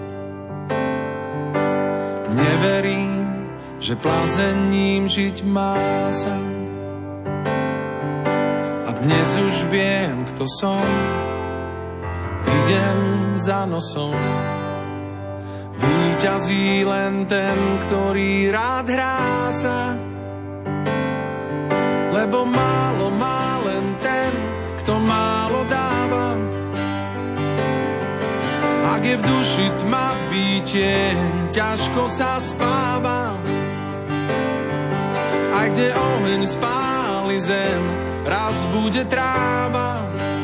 Neverím, že plázením žiť má sa. A dnes už viem, kto som. Idem za nosom. Víťazí len ten, ktorý rád hrá sa. lebo málo má len ten, kto málo dáva. Ak je v duši tma výtieň, ťažko sa spáva. Aj kde oheň spáli zem, raz bude tráva.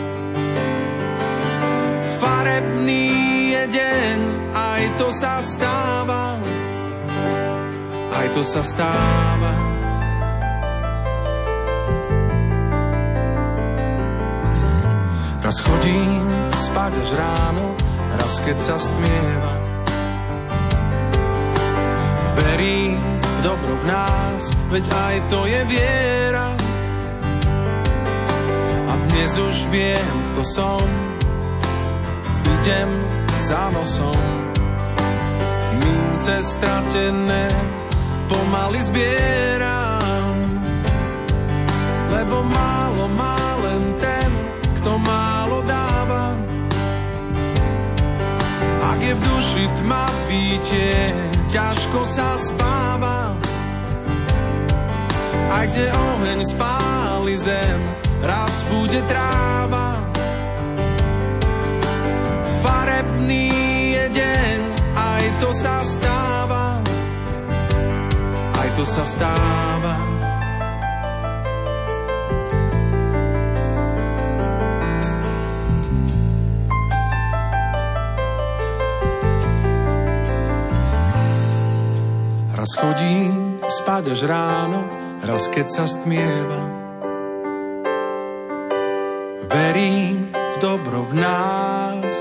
Farebný je deň, aj to sa stáva. Aj to sa stáva. Raz chodím spať až ráno, raz keď sa stmieva. Verím v dobro v nás, veď aj to je viera. A dnes už viem, kto som, idem za nosom. Mince stratené pomaly zbieram, lebo málo má len ten, kto málo dáva. Ak je v duši tma výtieň, ťažko sa spáva. Aj kde oheň spáli zem, raz bude tráva. Farebný je deň, aj to sa stáva. Aj to sa stáva. Raz chodím spať až ráno, raz keď sa stmieva. Verím v dobro v nás.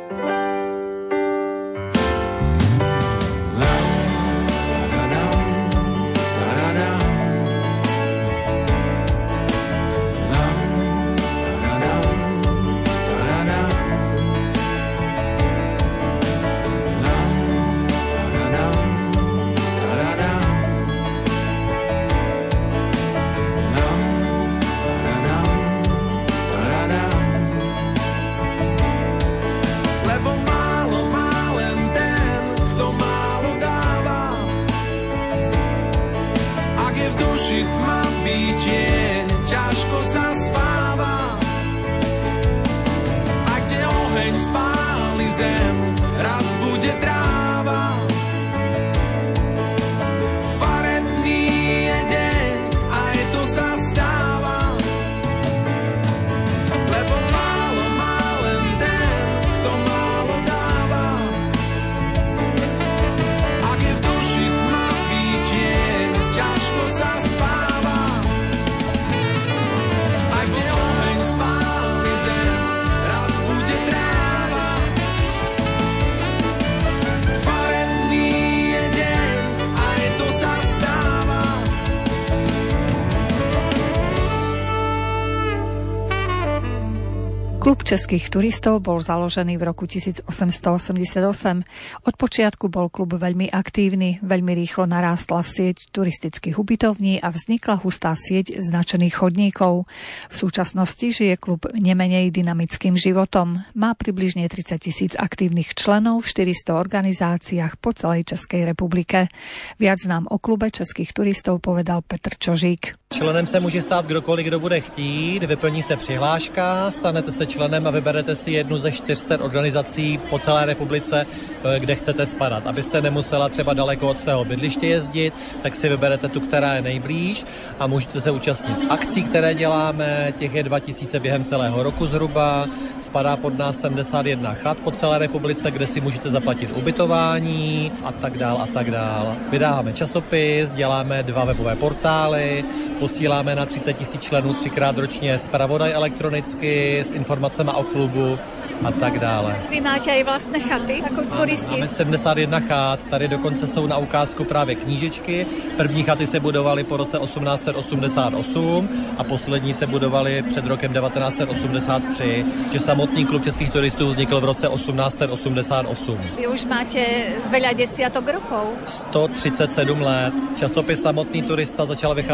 Klub českých turistov bol založený v roku tisícosemstoosemdesiatosem. Od počiatku bol klub veľmi aktívny, veľmi rýchlo narástla sieť turistických ubytovní a vznikla hustá sieť značených chodníkov. V súčasnosti žije klub nemenej dynamickým životom. Má približne tridsať tisíc aktívnych členov v štyristo organizáciách po celej Českej republike. Viac nám o klube českých turistov povedal Petr Čožík. Členem se může stát kdokoliv, kdo bude chtít, vyplní se přihláška, stanete se členem a vyberete si jednu ze čtyř set organizací po celé republice, kde chcete spadat. Abyste nemusela třeba daleko od svého bydliště jezdit, tak si vyberete tu, která je nejblíž a můžete se účastnit akcí, které děláme, těch je dva tisíce během celého roku zhruba, spadá pod nás sedmdesát jedna chat po celé republice, kde si můžete zaplatit ubytování a tak dál a tak dál. Vydáváme časopis, děláme dva webové portály, posíláme na třicet tisíc členů třikrát ročně zpravodaj elektronicky s informacemi o klubu a tak dále. Vy máte i vlastné chaty jako turisti? Máme sedmdesát jedna chat, tady dokonce jsou na ukázku právě knížečky. První chaty se budovaly po roce osmnáct set osmdesát osm a poslední se budovaly před rokem devatenáct set osmdesát tři, že samotný klub českých turistů vznikl v roce osmnáct set osmdesát osm. Vy už máte veľa desiatok rokov? sto třicet sedm let. Časopis Samotný turista začal vycházet v roce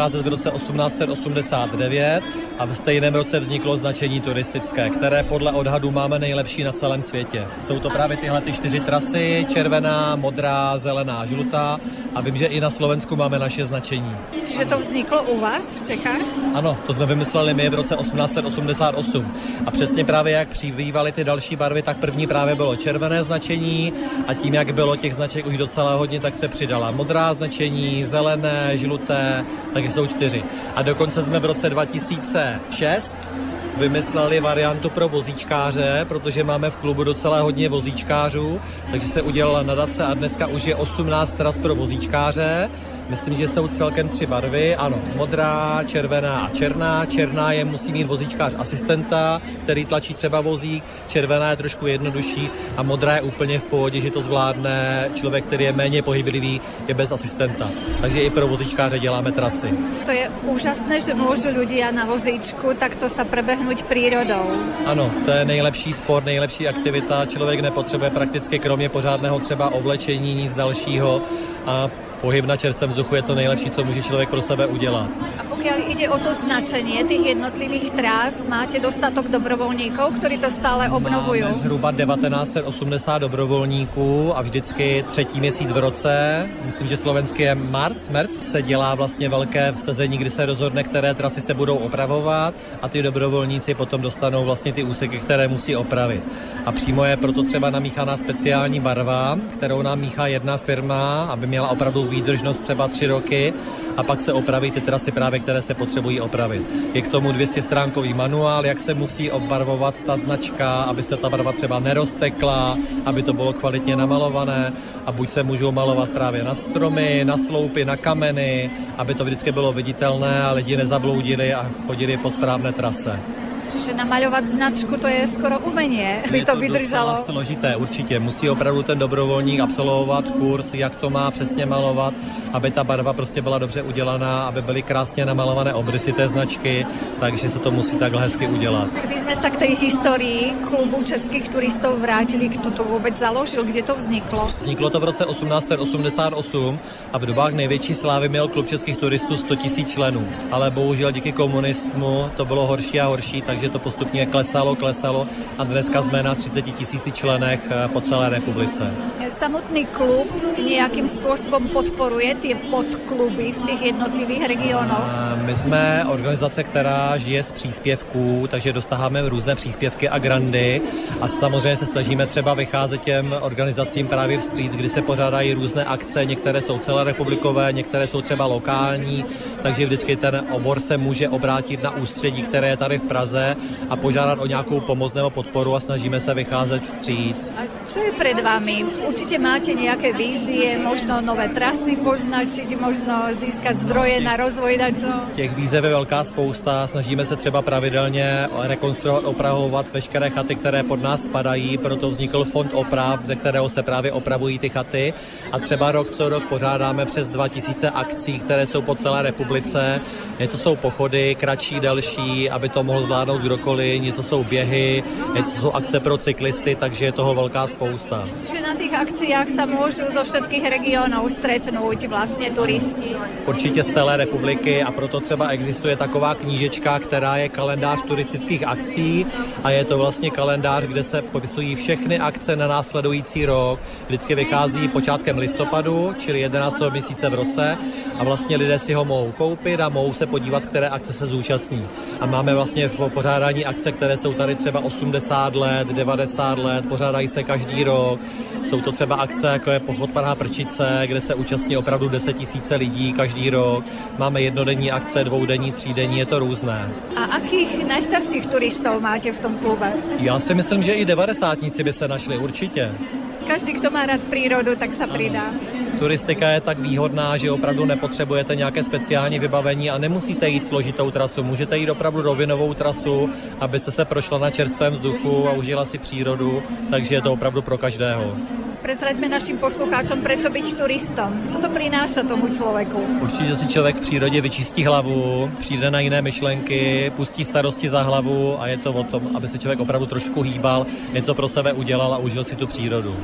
osmnáct set osmdesát devět a v stejném roce vzniklo značení turistické, které podle odhadu máme nejlepší na celém světě. Jsou to právě tyhle ty čtyři trasy, červená, modrá, zelená, žlutá a vím, že i na Slovensku máme naše značení. Čiže to vzniklo u vás v Čechách? Ano, to jsme vymysleli my v roce osmnáct set osmdesát osm. A přesně právě jak přibývaly ty další barvy, tak první právě bylo červené značení a tím, jak bylo těch značek už docela hodně, tak se přidala modrá značení, zelené, žluté, takže jsou čtyři. A dokonce jsme v roce dva tisíce šest vymysleli variantu pro vozíčkáře, protože máme v klubu docela hodně vozíčkářů, takže se udělala nadace a dneska už je osmnáct tras pro vozíčkáře. Myslím, že jsou celkem tři barvy, ano, modrá, červená a černá. Černá je musí mít vozíčkář asistenta, který tlačí třeba vozík, červená je trošku jednodušší a modrá je úplně v pohodě, že to zvládne člověk, který je méně pohyblivý, je bez asistenta. Takže i pro vozíčkáře děláme trasy. To je úžasné, že môžu ľudia na vozíčku takto sa prebehnúť prírodou. Ano, to je nejlepší sport, nejlepší aktivita. Člověk nepotřebuje prakticky kromě pořádného třeba oblečení nic dalšího a pohyb na čerstvém vzduchu je to nejlepší, co může člověk pro sebe udělat. A pokiaľ ide o to značenie tých jednotlivých trás, máte dostatok dobrovoľníkov, ktorí to stále obnovujú? Máme zhruba devatenáct set osmdesát dobrovolníků a vždycky třetí měsíc v roce, myslím, že slovenský je marc, merc, se dělá vlastně velké vsezení, kdy se rozhodne, které trasy se budou opravovat a ty dobrovolníci potom dostanou vlastně ty úseky, které musí opravit. A přímo je proto třeba namíchaná speciální barva, kterou nám míchá jedna firma, aby měla opravdu výdržnost třeba tři roky a pak se opraví ty trasy právě, které se potřebují opravit. Je k tomu dvě stě stránkový manuál, jak se musí obarvovat ta značka, aby se ta barva třeba neroztekla, aby to bylo kvalitně namalované a buď se můžou malovat právě na stromy, na sloupy, na kameny, aby to vždycky bylo viditelné a lidi nezabloudili a chodili po správné trase. Čiže namaľovať značku, to je skoro umenie, aby to, to vydržalo. Je to složité, určitě. Musí opravdu ten dobrovolník absolvovat kurz, jak to má přesně malovat, aby ta barva prostě byla dobře udělaná, aby byly krásně namalované obrysy té značky, takže se to musí takhle hezky udělat. Kdyby sme sa k tej histórii klubu českých turistov vrátili, kto to vůbec založil, kde to vzniklo? Vzniklo to v roce osmnáct set osmdesát osm a v dobách největší slávy měl klub českých turistů sto tisíc členů. Ale bohužel díky komunismu to bylo horší a horší, takže to postupně klesalo, klesalo a dneska jsme na třicet tisíci členech po celé republice. Samotný klub nějakým způsobem podporuje ty podkluby v těch jednotlivých regionech? My jsme organizace, která žije z příspěvků, takže dostáváme různé příspěvky a grandy a samozřejmě se snažíme třeba vycházet těm organizacím právě vstříc, kdy se pořádají různé akce, některé jsou celorepublikové, některé jsou třeba lokální, takže vždycky ten obor se může obrátit na ústředí, které je tady v Praze a požádat o nějakou pomoc nebo podporu a snažíme se vycházet vstříc. A čo je pred vami? Určite máte nejaké vízie, možno nové trasy poznačiť, možno získat zdroje na rozvoj dačo? Těch výzev je velká spousta, snažíme se třeba pravidelně rekonstruovat, opravovat veškeré chaty, které pod nás spadají, proto vznikl fond oprav, ze kterého se právě opravují ty chaty a třeba rok co rok pořádáme přes dva tisíce akcí, které jsou po celé republice. Něco jsou pochody, kratší, delší, aby to mohl zvládnout kdokoliv, něco jsou běhy, něco jsou akce pro cyklisty, takže je toho velká spousta. Čiže na těch akciách sa môžu zo všetkých regionů stretnúť vlastně turisti? Určitě z celé republiky a proto třeba existuje taková knížečka, která je kalendář turistických akcí a je to vlastně kalendář, kde se popisují všechny akce na následující rok. Vždycky vychází počátkem listopadu, čili jedenáctého měsíce v roce a vlastně lidé si ho mohou koupit a mohou se podívat, které akce se zúčastní. A máme vlastně v pořádání akce, které jsou tady třeba osmdesát let, devadesát let, pořádají se každý rok. Jsou to třeba akce, jako je pochod Praha Prčice, kde se účastní opravdu deset tisíce lidí každý rok. Máme jednodenní akce, dvoudenní, třídenní, je to různé. A akých najstarších turistov máte v tom klube? Já si myslím, že i devadesátníci by se našli určitě. Každý, kdo má rád přírodu, tak se přidá. Turistika je tak výhodná, že opravdu nepotřebujete nějaké speciální vybavení a nemusíte jít složitou trasu. Můžete jít opravdu rovinovou trasu, aby se se prošla na čerstvém vzduchu a užila si přírodu, takže je to opravdu pro každého. Prezraďme našim poslucháčom, prečo byť turistom. Co to prináša tomu člověku? Určitě si člověk v přírodě vyčistí hlavu, přijde na jiné myšlenky, pustí starosti za hlavu a je to o tom, aby se člověk opravdu trošku hýbal, něco pro sebe udělal a užil si tu přírodu.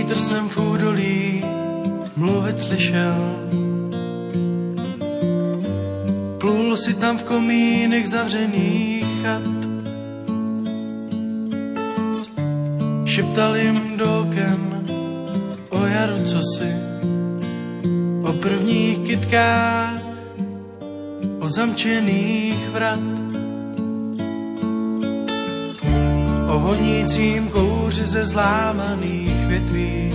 vítr jsem v údolí mluvit slyšel. Plul si tam v komínech zavřených chat. Šeptal jim do oken o jaru cosi, o prvních kytkách, o zamčených vrat, o vonícím kouři ze zlámaných větví.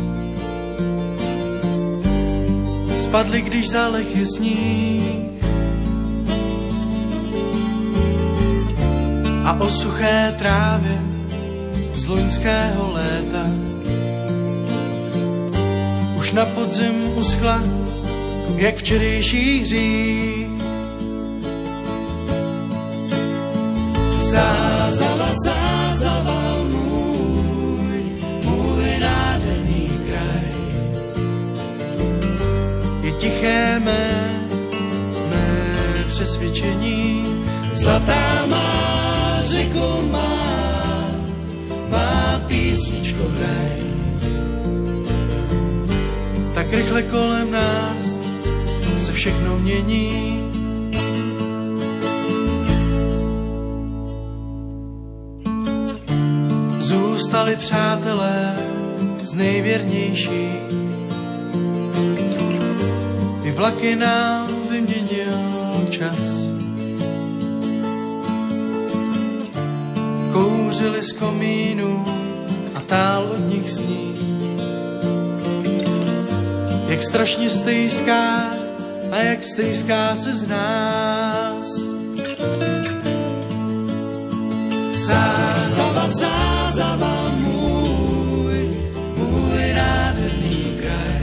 Spadli, když záleh je sníh, a o suché trávě z loňského léta už na podzim uschla, jak včerejší hřích. Zázava, zázava, můj, můj nádherný kraj. Je tiché mé, mé přesvědčení, zlatá má řeku má, má písničko hraj. Tak rychle kolem nás se všechno mění. Zůstali přátelé z nejvěrnějších, i vlaky nám vyměnil čas. Kouřili z komínu a tál od nich sní, jak strašně stejská a jak stejská se z nás. Zázava, zázava, můj, můj nádherný kraj.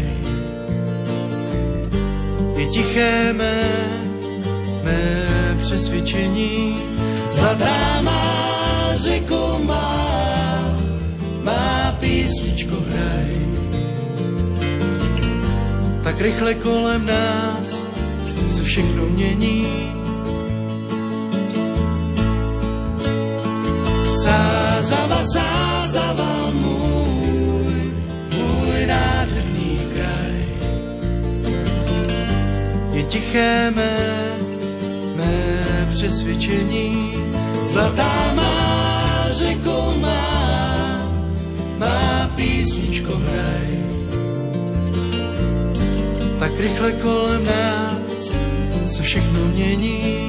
Je tiché mé, mé přesvědčení, zlatá má řeku má, má písničko hraj. Tak rychle kolem nás se všechno mění. Zázava, zázava, můj, můj nádherný kraj. Je tiché mé, mé přesvědčení, zlatá má řeku má, má písničko hraj. Tak rychle kolem nás se všechno mění.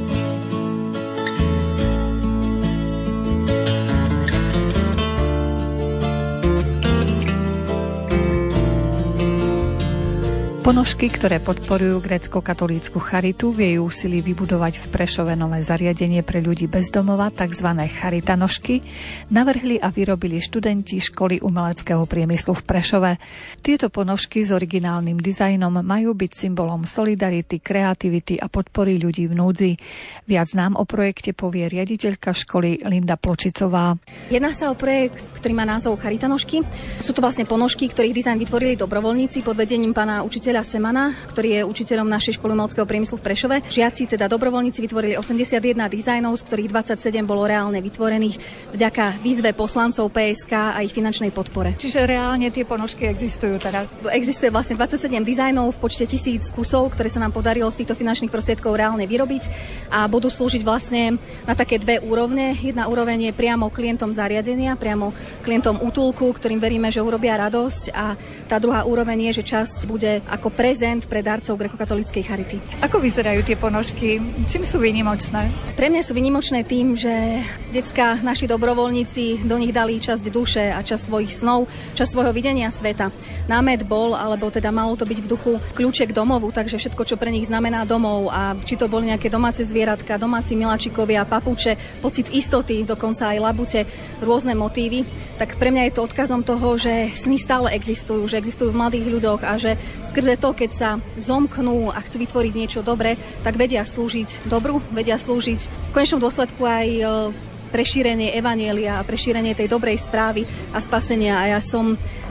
Ponožky, ktoré podporujú grécko-katolícku charitu, v jej úsilí vybudovať v Prešove nové zariadenie pre ľudí bez domova, tzv. Charitanožky, navrhli a vyrobili študenti školy umeleckého priemyslu v Prešove. Tieto ponožky s originálnym dizajnom majú byť symbolom solidarity, kreativity a podpory ľudí v núdzi. Viac nám o projekte povie riaditeľka školy Linda Pločicová. Jedná sa o projekt, ktorý má názov Charitanožky. Sú to vlastne ponožky, ktorých dizajn vytvorili dobrovoľníci pod vedením pána učiteľa Semana, ktorý je učiteľom našej školy umeleckého priemyslu v Prešove. Žiaci, teda dobrovoľníci, vytvorili osemdesiatjeden dizajnov, z ktorých dvadsaťsedem bolo reálne vytvorených vďaka výzve poslancov pé es ká a ich finančnej podpore. Čiže reálne tie ponožky existujú teraz? Existuje vlastne dvadsaťsedem dizajnov v počte tisíc kusov, ktoré sa nám podarilo z týchto finančných prostriedkov reálne vyrobiť a budú slúžiť vlastne na také dve úrovne. Jedna úroveň je priamo klientom zariadenia, priamo klientom útulku, ktorým veríme, že urobia radosť, a tá druhá úroveň je, že časť bude ako prezent pre darcov grécko-katolíckej charity. Ako vyzerajú tie ponožky? Čím sú výnimočné? Pre mňa sú výnimočné tým, že decká, naši dobrovoľníci do nich dali časť duše a časť svojich snov, časť svojho videnia sveta. Námet bol, alebo teda malo to byť v duchu kľúče k domovu, takže všetko, čo pre nich znamená domov, a či to boli nejaké domáce zvieratka, domáci miláčikovia, papuče, pocit istoty, dokonca aj labute, rôzne motívy, tak pre mňa je to odkazom toho, že sny stále existujú, že existujú v mladých ľuďoch a že skrze to, keď sa zomknú a chcú vytvoriť niečo dobré, tak vedia slúžiť dobru, vedia slúžiť v konečnom dôsledku aj pre šírenie evanjelia a pre šírenie tej dobrej správy a spasenia. A ja som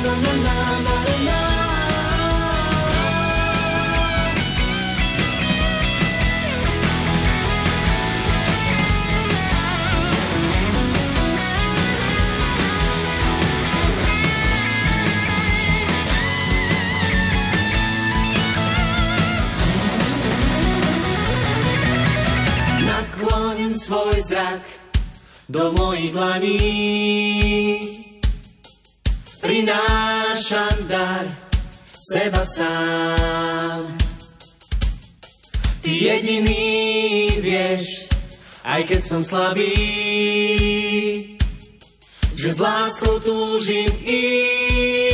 do mojich dlaní. Prinášam dar seba sám. Ty jediný vieš, aj keď som slabý, že s láskou túžim ísť.